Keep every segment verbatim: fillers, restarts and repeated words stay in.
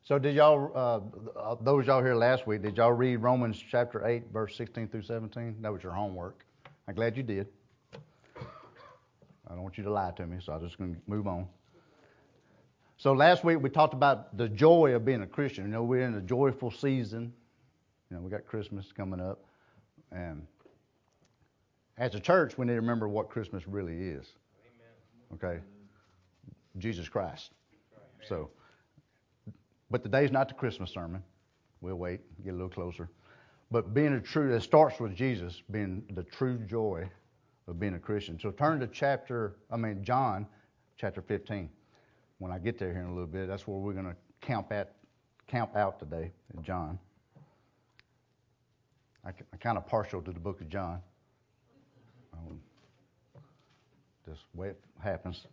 So did y'all, uh, those y'all here last week, did y'all read Romans chapter eight, verse sixteen through seventeen? That was your homework. I'm glad you did. I don't want you to lie to me, so I'm just going to move on. So last week we talked about the joy of being a Christian. You know, we're in a joyful season. You know, we got Christmas coming up. And as a church, we need to remember what Christmas really is. Okay? Jesus Christ. So, but today's not the Christmas sermon. We'll wait, get a little closer. But being a true, it starts with Jesus being the true joy of being a Christian. So turn to chapter, I mean, John chapter fifteen. When I get there here in a little bit, that's where we're going to camp at, camp out today in John. I, I'm kind of partial to the book of John. Um, just the way it happens.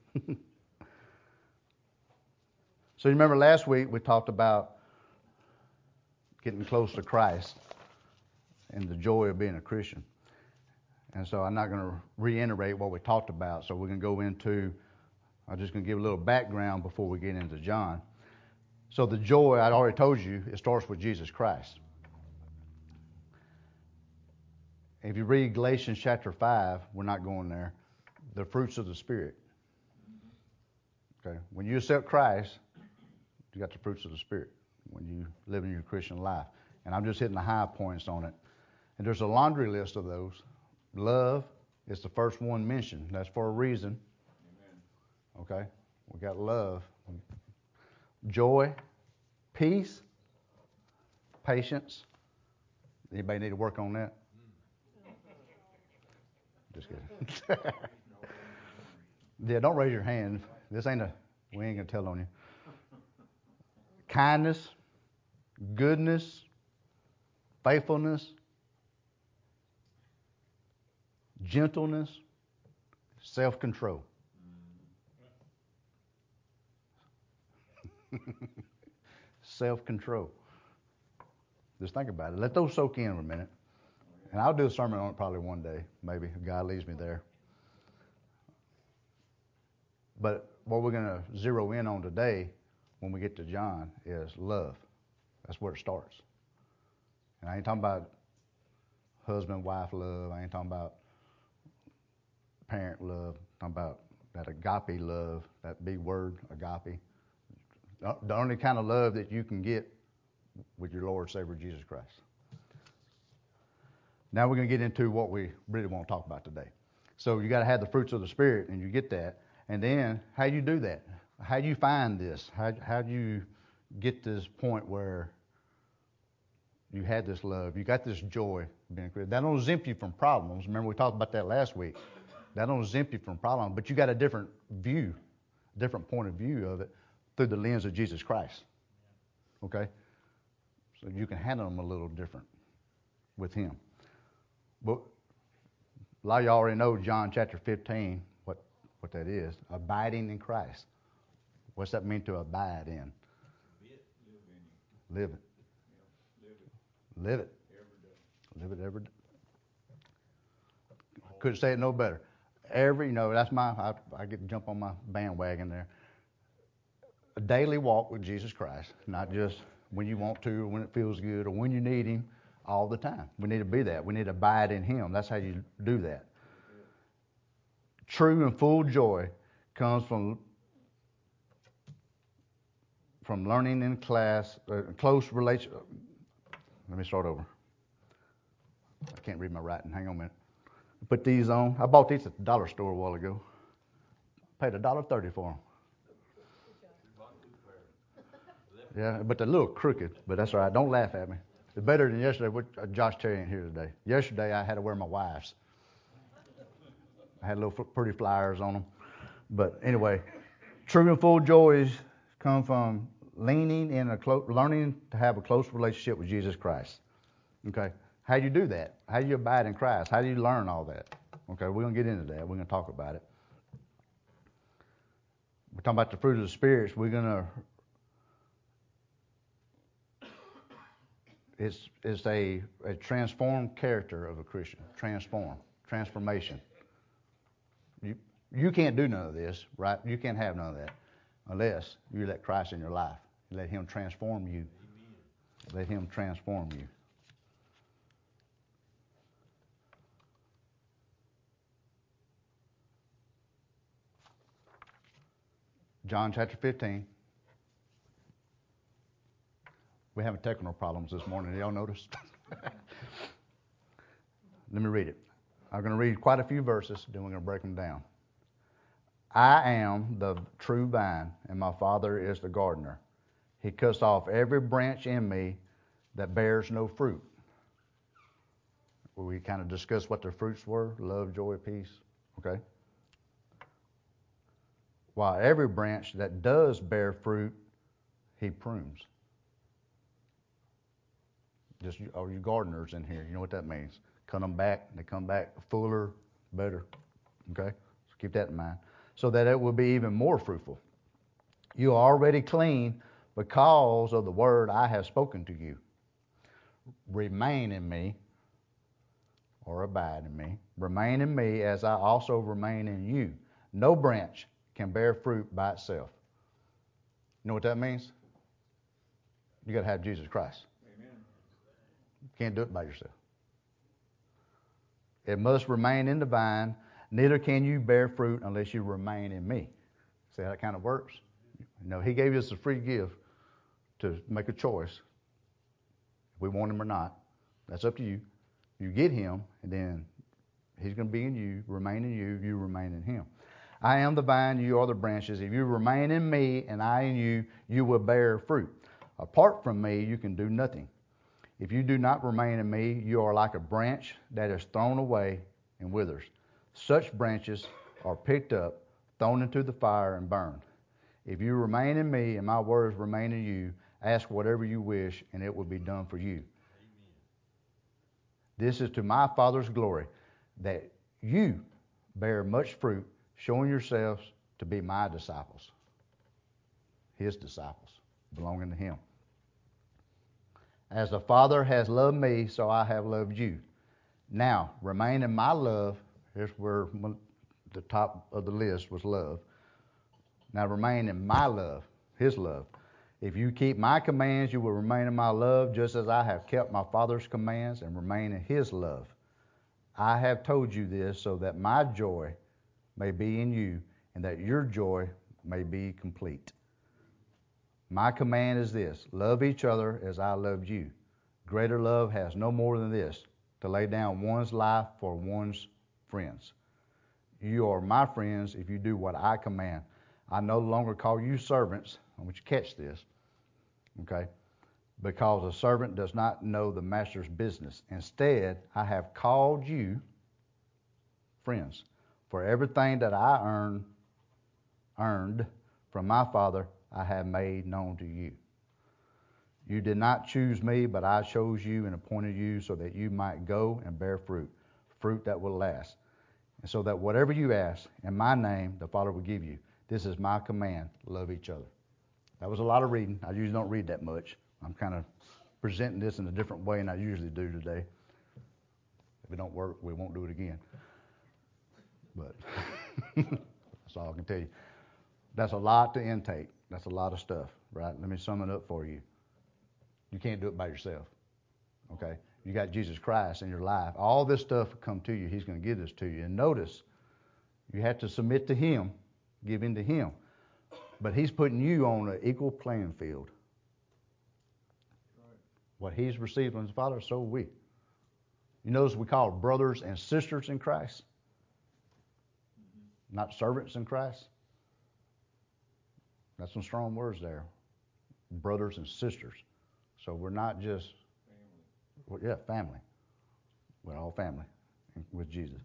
So you remember last week we talked about getting close to Christ and the joy of being a Christian. And so I'm not going to reiterate what we talked about. So we're going to go into, I'm just going to give a little background before we get into John. So the joy, I already told you, it starts with Jesus Christ. If you read Galatians chapter five, we're not going there, the fruits of the Spirit. Okay, when you accept Christ, you got the fruits of the Spirit when you live in your Christian life. And I'm just hitting the high points on it. And there's a laundry list of those. Love is the first one mentioned. That's for a reason. Amen. Okay, we got love, joy, peace, patience. Anybody need to work on that? Just kidding. Yeah, don't raise your hand. This ain't a, we ain't gonna tell on you. Kindness, goodness, faithfulness, gentleness, self-control. Self-control. Just think about it. Let those soak in for a minute. And I'll do a sermon on it probably one day. Maybe if God leads me there. But what we're going to zero in on today when we get to John is love. That's where it starts. And I ain't talking about husband-wife love. I ain't talking about parent love. I'm talking about that agape love, that big word, agape. The only kind of love that you can get with your Lord Savior Jesus Christ. Now we're going to get into what we really want to talk about today. So you got to have the fruits of the Spirit, and you get that. And then how do you do that? How do you find this? How how do you get this point where you had this love, you got this joy being created? That don't exempt you from problems. Remember we talked about that last week. That don't exempt you from problems, but you got a different view, different point of view of it through the lens of Jesus Christ. Okay? So you can handle them a little different with Him. But a lot of y'all already know John chapter fifteen, what, what that is. Abiding in Christ. What's that mean to abide in? Live it. Live it. Live it every day. Couldn't say it no better. Every, you know, that's my, I, I get to jump on my bandwagon there. A daily walk with Jesus Christ, not just when you want to or when it feels good or when you need Him, all the time. We need to be that. We need to abide in Him. That's how you do that. True and full joy comes from from learning in class, uh, close relation. Let me start over. I can't read my writing. Hang on a minute. Put these on. I bought these at the dollar store a while ago. Paid a dollar thirty for them. Yeah, but they're a little crooked, but that's all right. Don't laugh at me. It's better than yesterday. Josh Terry ain't here today. Yesterday I had to wear my wife's. I had little pretty flyers on them. But anyway, true and full joys come from leaning in a close, learning to have a close relationship with Jesus Christ. Okay, how do you do that? How do you abide in Christ? How do you learn all that? Okay, we're gonna get into that. We're gonna talk about it. We're talking about the fruit of the spirits. We're gonna. It's it's a a transformed character of a Christian. Transform, transformation. You you can't do none of this, right? You can't have none of that unless you let Christ in your life. Let him transform you. Amen. Let him transform you. John chapter fifteen. We're having technical problems this morning. Y'all notice? Let me read it. I'm going to read quite a few verses, then we're going to break them down. I am the true vine, and my Father is the gardener. He cuts off every branch in me that bears no fruit. We kind of discussed what the fruits were: love, joy, peace. Okay? While every branch that does bear fruit, he prunes. Just all you gardeners in here, you know what that means. Cut them back, they come back fuller, better. Okay? So keep that in mind. So that it will be even more fruitful. You are already clean because of the word I have spoken to you. Remain in me, or abide in me. Remain in me as I also remain in you. No branch can bear fruit by itself. You know what that means? You got to have Jesus Christ. Amen. You can't do it by yourself. It must remain in the vine. Neither can you bear fruit unless you remain in me. See how that kind of works? You know, he gave us a free gift to make a choice. If we want him or not, that's up to you. You get him, and then he's going to be in you, remain in you, you remain in him. I am the vine, you are the branches. If you remain in me and I in you, you will bear fruit. Apart from me, you can do nothing. If you do not remain in me, you are like a branch that is thrown away and withers. Such branches are picked up, thrown into the fire, and burned. If you remain in me and my words remain in you, ask whatever you wish, and it will be done for you. Amen. This is to my Father's glory, that you bear much fruit, showing yourselves to be my disciples, his disciples, belonging to him. As the Father has loved me, so I have loved you. Now, remain in my love. Here's where the top of the list was love. Now, remain in my love, his love. If you keep my commands, you will remain in my love, just as I have kept my Father's commands and remain in his love. I have told you this so that my joy may be in you, and that your joy may be complete. My command is this: love each other as I loved you. Greater love has no more than this, to lay down one's life for one's friends. You are my friends if you do what I command. I no longer call you servants. I want you to catch this, okay? Because a servant does not know the master's business. Instead, I have called you friends. For everything that I earned, earned from my Father, I have made known to you. You did not choose me, but I chose you and appointed you so that you might go and bear fruit, fruit that will last. And so that whatever you ask in my name, the Father will give you. This is my command: love each other. That was a lot of reading. I usually don't read that much. I'm kind of presenting this in a different way than I usually do today. If it don't work, we won't do it again. But that's all I can tell you. That's a lot to intake. That's a lot of stuff, right? Let me sum it up for you. You can't do it by yourself, okay? You got Jesus Christ in your life. All this stuff will come to you. He's going to give this to you. And notice, you have to submit to him, give in to him. But he's putting you on an equal playing field. Right. What he's received from his Father, so are we. You notice we call brothers and sisters in Christ, mm-hmm. not servants in Christ. That's some strong words there. Brothers and sisters. So we're not just, family. Well, yeah, family. We're all family with Jesus.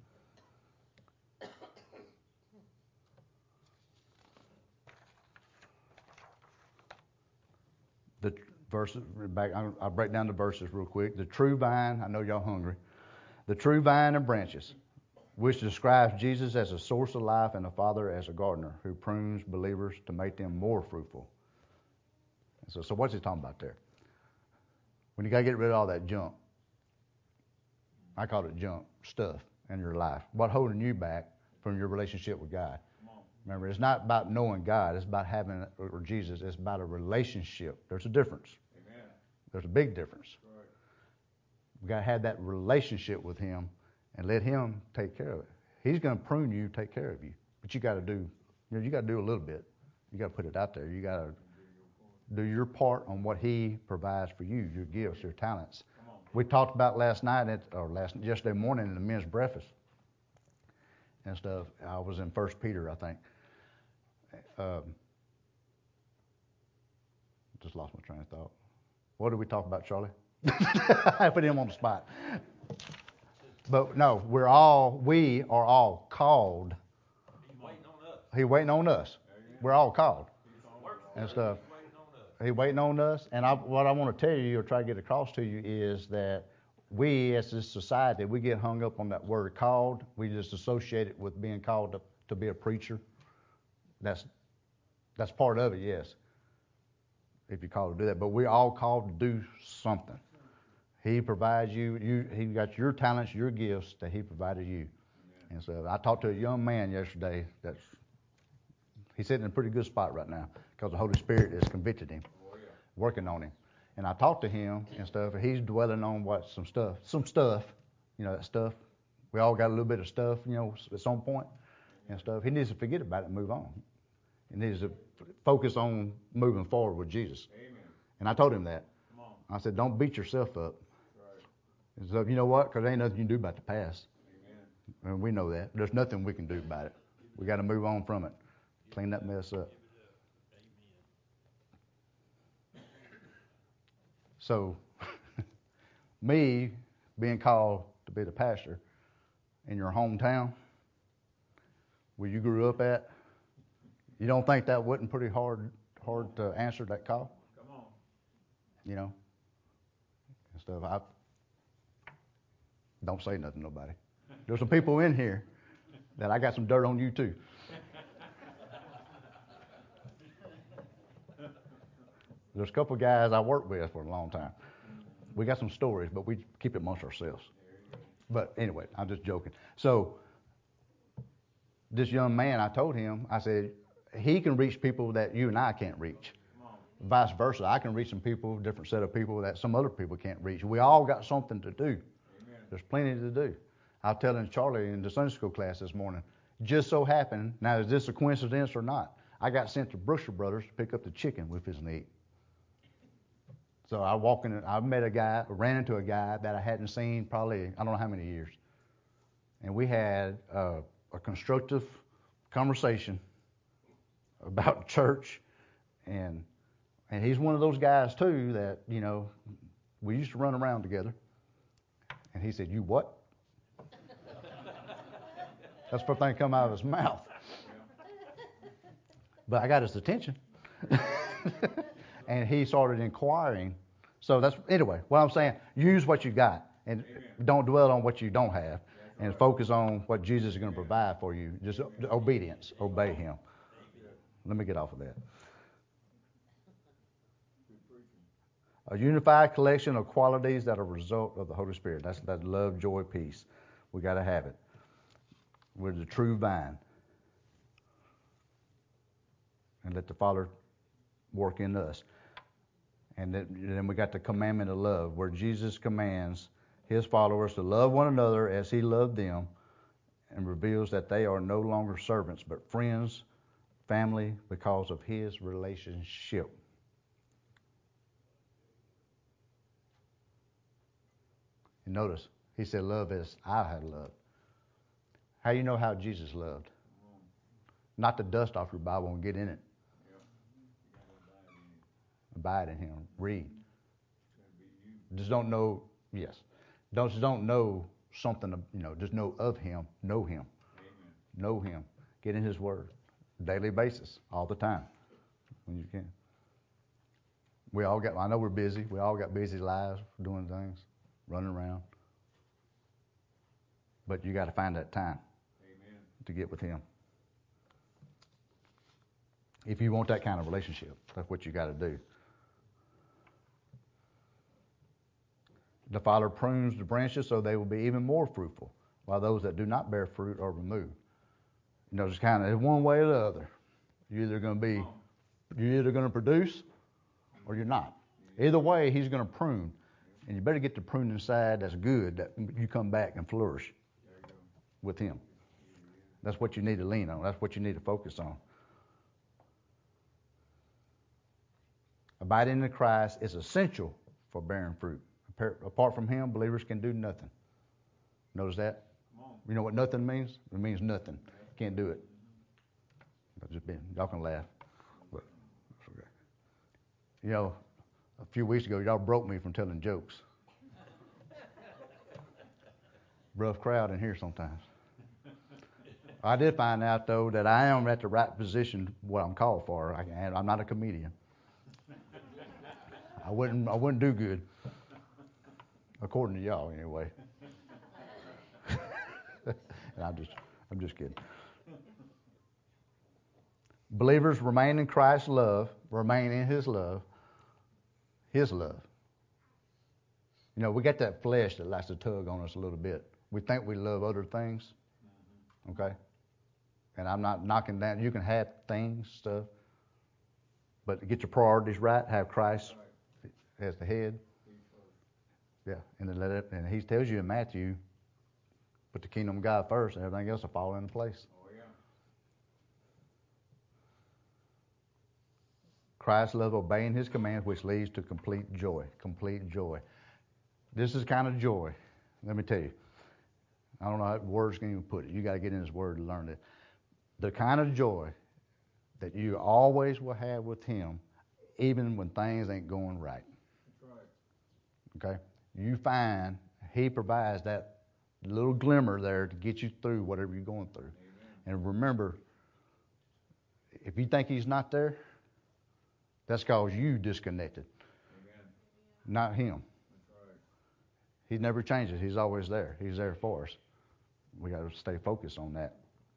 The verses, back, I'll break down the verses real quick. The true vine, I know y'all hungry. The true vine and branches, which describes Jesus as a source of life and the Father as a gardener who prunes believers to make them more fruitful. So, so what's he talking about there? When you got to get rid of all that junk, I call it junk stuff in your life. What holding you back from your relationship with God? Remember, it's not about knowing God. It's about having, or Jesus. It's about a relationship. There's a difference. Amen. There's a big difference. Right. We've got to have that relationship with him and let him take care of it. He's going to prune you, take care of you. But you got to do, you know, you got to do a little bit. You got to put it out there. You got to do your part on what he provides for you, your gifts, your talents. We talked about last night, at, or last yesterday morning in the men's breakfast and stuff. I was in First Peter, I think. Um, just lost my train of thought. What did we talk about, Charlie? I put him on the spot. But no, we're all, we are all called. He's waiting on us. He's waiting on us. We're all called and stuff. He's waiting on us. And I, what I want to tell you or try to get across to you is that we as a society, we get hung up on that word called. We just associate it with being called to, to be a preacher. That's that's part of it, yes, if you're called to do that. But we're all called to do something. He provides you, you he got your talents, your gifts that he provided you. Amen. And so I talked to a young man yesterday that's, he's sitting in a pretty good spot right now because the Holy Spirit has convicted him, oh, yeah. working on him. And I talked to him and stuff, and he's dwelling on what, some stuff, some stuff, you know, that stuff. We all got a little bit of stuff, you know, at some point and stuff. He needs to forget about it and move on. He needs to focus on moving forward with Jesus. Amen. And I told him that. I said, don't beat yourself up. Right. So, you know what? Because there ain't nothing you can do about the past. Amen. And we know that. There's nothing we can do about it. We got to move on from it. Clean that mess up. So, me being called to be the pastor in your hometown, where you grew up at, you don't think that wasn't pretty hard hard to answer that call? Come on. You know, and stuff. I don't say nothing to nobody. There's some people in here that I got some dirt on you too. There's a couple of guys I worked with for a long time. We got some stories, but we keep it amongst ourselves. But anyway, I'm just joking. So this young man, I told him, I said, he can reach people that you and I can't reach. Vice versa, I can reach some people, different set of people that some other people can't reach. We all got something to do. Amen. There's plenty to do. I was telling Charlie in the Sunday school class this morning, just so happened, now is this a coincidence or not? I got sent to Brewster Brothers to pick up the chicken with his meat. So I walk in, I met a guy, ran into a guy that I hadn't seen probably, I don't know how many years. And we had uh, a constructive conversation about church. And and he's one of those guys too that, you know, we used to run around together. And he said, you what? That's the first thing come out of his mouth. But I got his attention. And he started inquiring. So that's, anyway, what I'm saying, use what you got. And Amen. Don't dwell on what you don't have. And right. Focus on what Jesus is going to provide for you. Just Amen. Obedience. Obey him. Amen. Let me get off of that. A unified collection of qualities that are a result of the Holy Spirit. That's that love, joy, peace. We got to have it. We're the true vine. And let the Father work in us. And then, then we got the commandment of love, where Jesus commands his followers to love one another as he loved them, and reveals that they are no longer servants, but friends, family, because of his relationship. And notice, he said, love as I had loved. How do you know how Jesus loved? Not to dust off your Bible and get in it. Abide in him. Read. Just don't know, yes. Don't, just don't know something, you know, just know of him. Know him. Amen. Know him. Get in his word. Daily basis. All the time. When you can. We all got, I know we're busy. We all got busy lives doing things. Running around. But you got to find that time. Amen. To get with him. If you want that kind of relationship, that's what you got to do. The Father prunes the branches so they will be even more fruitful, while those that do not bear fruit are removed. You know, it's kind of one way or the other. You're either going to be, you're either going to produce, or you're not. Either way, He's going to prune, and you better get the pruning side that's good, that you come back and flourish with Him. That's what you need to lean on. That's what you need to focus on. Abiding in Christ is essential for bearing fruit. Apart from Him, believers can do nothing. Notice that? You know what nothing means? It means nothing. Can't do it. I've just been, y'all can laugh. But, okay. You know, a few weeks ago, y'all broke me from telling jokes. Rough crowd in here sometimes. I did find out, though, that I am at the right position, what I'm called for. I, I'm not a comedian. I wouldn't, I wouldn't do good, according to y'all, anyway. And I'm just, I'm just kidding. Believers remain in Christ's love, remain in His love, His love. You know, we got that flesh that likes to tug on us a little bit. We think we love other things, okay? And I'm not knocking down. You can have things, stuff, but get your priorities right. Have Christ as the head. Yeah, and then let it. And He tells you in Matthew, put the kingdom of God first, and everything else will fall into place. Oh yeah. Christ's love, obeying His commands, which leads to complete joy. Complete joy. This is kind of joy. Let me tell you. I don't know how words can even put it. You got to get in His Word to learn it. The kind of joy that you always will have with Him, even when things ain't going right. That's right. Okay? You find He provides that little glimmer there to get you through whatever you're going through. Amen. And remember, if you think He's not there, that's because you disconnected. Amen. Not Him. That's right. He never changes. He's always there. He's there for us. We got to stay focused on that.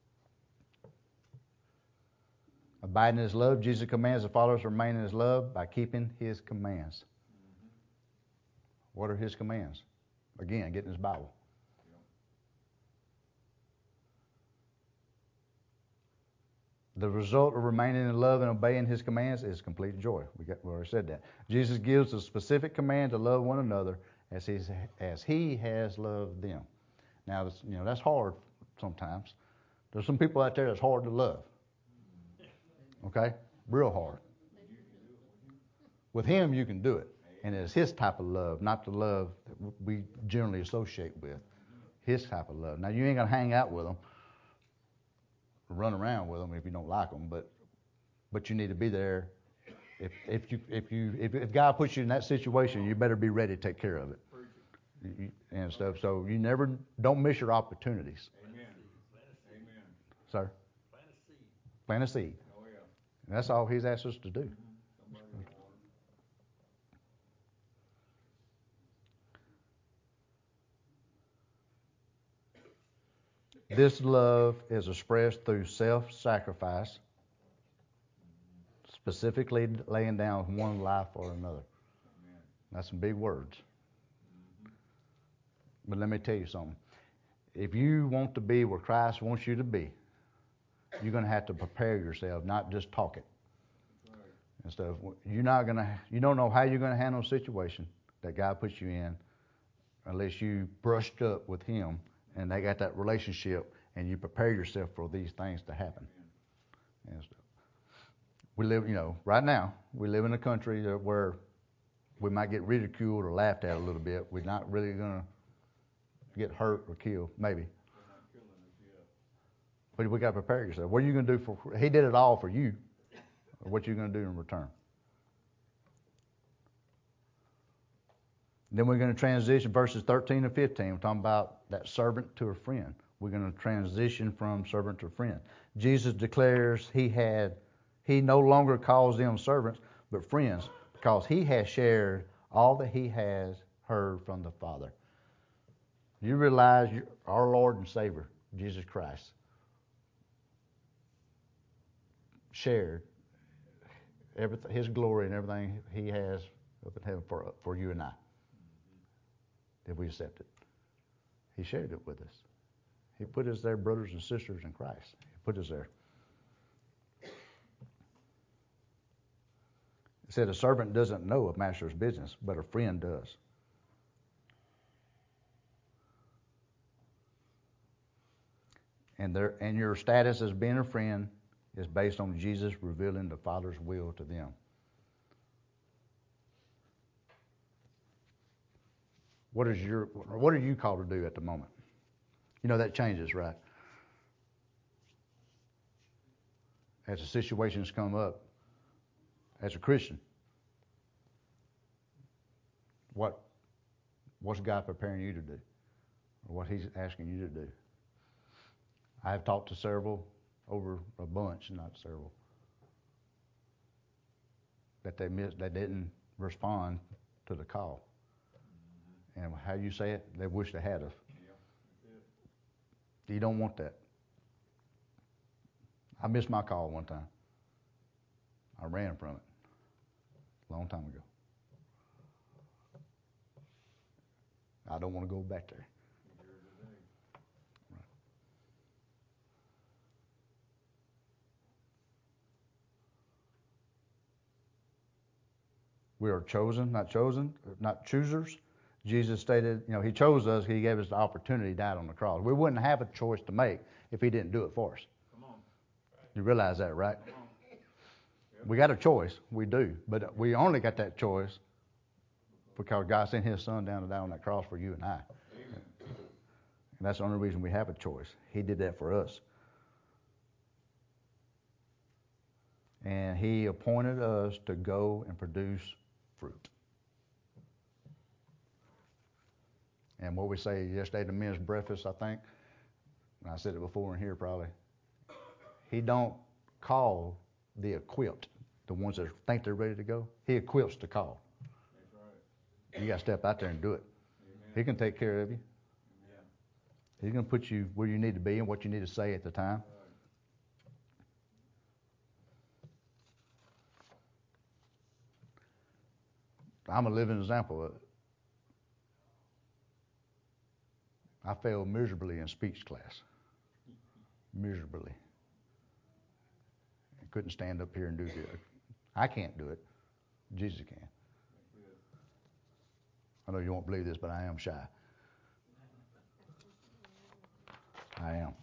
Abiding in His love, Jesus commands the followers to remain in His love by keeping His commands. Mm-hmm. What are His commands? Again, get in His Bible. The result of remaining in love and obeying His commands is complete joy. We, got, we already said that. Jesus gives a specific command to love one another as He as He has loved them. Now, you know that's hard sometimes. There's some people out there that's hard to love. Okay, real hard. With Him, you can do it, and it's His type of love, not the love that we generally associate with. His type of love. Now, you ain't gonna hang out with them, run around with them if you don't like them, but but you need to be there. If if you if you if, if God puts you in that situation, you better be ready to take care of it you, and stuff. So you never don't miss your opportunities. Amen. Amen. Sir. Plant a seed. Plant a seed. Oh yeah. And that's all He's asked us to do. Mm-hmm. This love is expressed through self-sacrifice, specifically laying down one life for another. Amen. That's some big words. Mm-hmm. But let me tell you something. If you want to be where Christ wants you to be, you're going to have to prepare yourself, not just talk it. That's right. And stuff. You're not going to. You don't know how you're going to handle a situation that God puts you in unless you brushed up with Him and they got that relationship, and you prepare yourself for these things to happen. And stuff. We live, you know, right now, we live in a country where we might get ridiculed or laughed at a little bit. We're not really going to get hurt or killed, maybe. But we got to prepare yourself. What are you going to do for, He did it all for you. What are you going to do in return? Then we're going to transition verses thirteen and fifteen. We're talking about that servant to a friend. We're going to transition from servant to friend. Jesus declares he had, he no longer calls them servants, but friends, because he has shared all that he has heard from the Father. You realize our Lord and Savior, Jesus Christ, shared everything, His glory and everything He has up in heaven for, for you and I. If we accept it. He shared it with us. He put us there brothers and sisters in Christ. Put this there. It said a servant doesn't know a master's business, but a friend does. And their and your status as being a friend is based on Jesus revealing the Father's will to them. What is your what are you called to do at the moment? You know that changes, right? As the situations come up, as a Christian, what what's God preparing you to do, or what He's asking you to do? I have talked to several, over a bunch, not several, that they missed, they didn't respond to the call. And how you say it, they wish they had us. You don't want that. I missed my call one time. I ran from it a long time ago. I don't want to go back there. Right. We are chosen, not chosen, not choosers. Jesus stated, you know, He chose us. He gave us the opportunity. He died on the cross. We wouldn't have a choice to make if He didn't do it for us. Come on. You realize that, right? Come on. Yep. We got a choice. We do. But we only got that choice because God sent His Son down to die on that cross for you and I. Amen. And that's the only reason we have a choice. He did that for us. And He appointed us to go and produce fruit. And what we say yesterday at the men's breakfast, I think, and I said it before in here probably, He don't call the equipped, the ones that think they're ready to go. He equips the call. That's right. You got to step out there and do it. Amen. He can take care of you. Amen. He's going to put you where you need to be and what you need to say at the time. Right. I'm a living example of it. I failed miserably in speech class. Miserably. I couldn't stand up here and do good. I can't do it. Jesus can. I know you won't believe this, but I am shy. I am.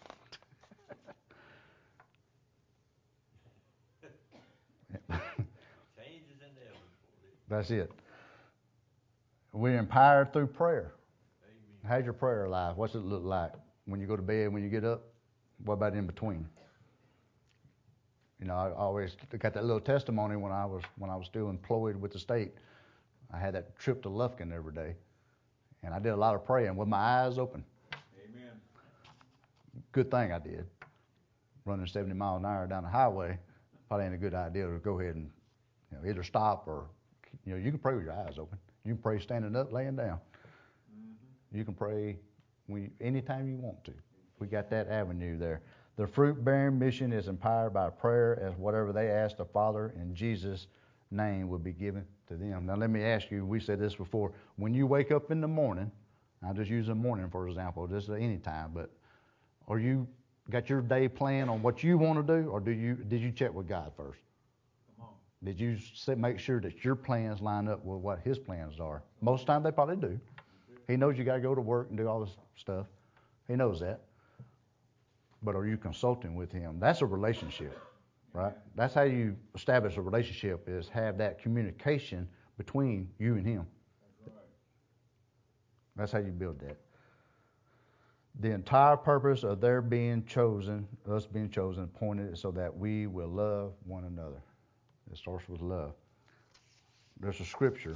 Change is inevitable. That's it. We're empowered through prayer. How's your prayer life? What's it look like when you go to bed, when you get up? What about in between? You know, I always got that little testimony when I was when I was still employed with the state. I had that trip to Lufkin every day, and I did a lot of praying with my eyes open. Amen. Good thing I did. Running seventy miles an hour down the highway probably ain't a good idea to go ahead and, you know, either stop or, you know, you can pray with your eyes open. You can pray standing up, laying down. Mm-hmm. You can pray when you, anytime you want to. We got that avenue there. The fruit-bearing mission is empowered by prayer, as whatever they ask the Father in Jesus' name will be given to them. Now let me ask you, we said this before, when you wake up in the morning, I'll just use the morning for example, just any time, but are you got your day planned on what you want to do, or do you did you check with God first? Come on. Did you make sure that your plans line up with what His plans are? Most of the time they probably do. He knows you got to go to work and do all this stuff. He knows that. But are you consulting with Him? That's a relationship, right? That's how you establish a relationship, is have that communication between you and Him. That's right. That's how you build that. The entire purpose of their being chosen, us being chosen, pointed so that we will love one another. It starts with love. There's a scripture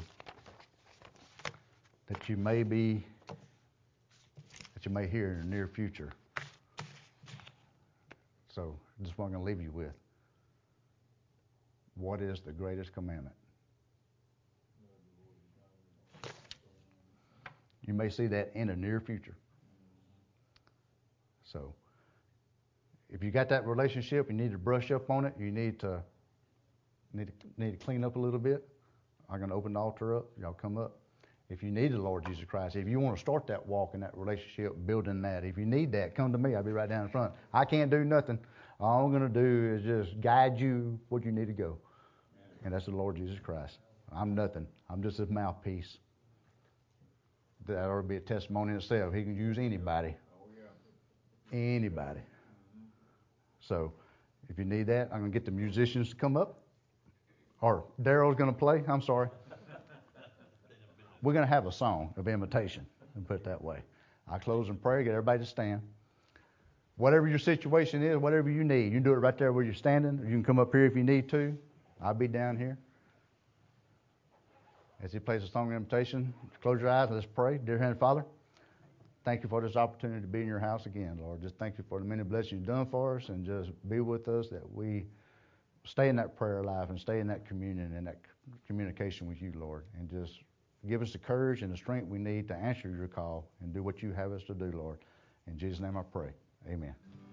that you may be, that you may hear in the near future. So, this is what I'm going to leave you with. What is the greatest commandment? You may see that in the near future. So, if you got that relationship, you need to brush up on it. You need to need to, need to clean up a little bit. I'm going to open the altar up. Y'all come up. If you need the Lord Jesus Christ, if you want to start that walk in that relationship, building that, if you need that, come to me. I'll be right down in front. I can't do nothing. All I'm going to do is just guide you where you need to go. And that's the Lord Jesus Christ. I'm nothing. I'm just a mouthpiece. That ought to be a testimony in itself. He can use anybody. Anybody. So, if you need that, I'm going to get the musicians to come up. Or Daryl's going to play. I'm sorry. We're going to have a song of invitation, and put it that way. I close in prayer, get everybody to stand. Whatever your situation is, whatever you need, you can do it right there where you're standing. You can come up here if you need to. I'll be down here. As he plays the song of invitation, close your eyes and let's pray. Dear Heavenly Father, thank you for this opportunity to be in your house again, Lord. Just thank you for the many blessings you've done for us, and just be with us that we stay in that prayer life and stay in that communion and that communication with you, Lord, and just give us the courage and the strength we need to answer your call and do what you have us to do, Lord. In Jesus' name I pray. Amen.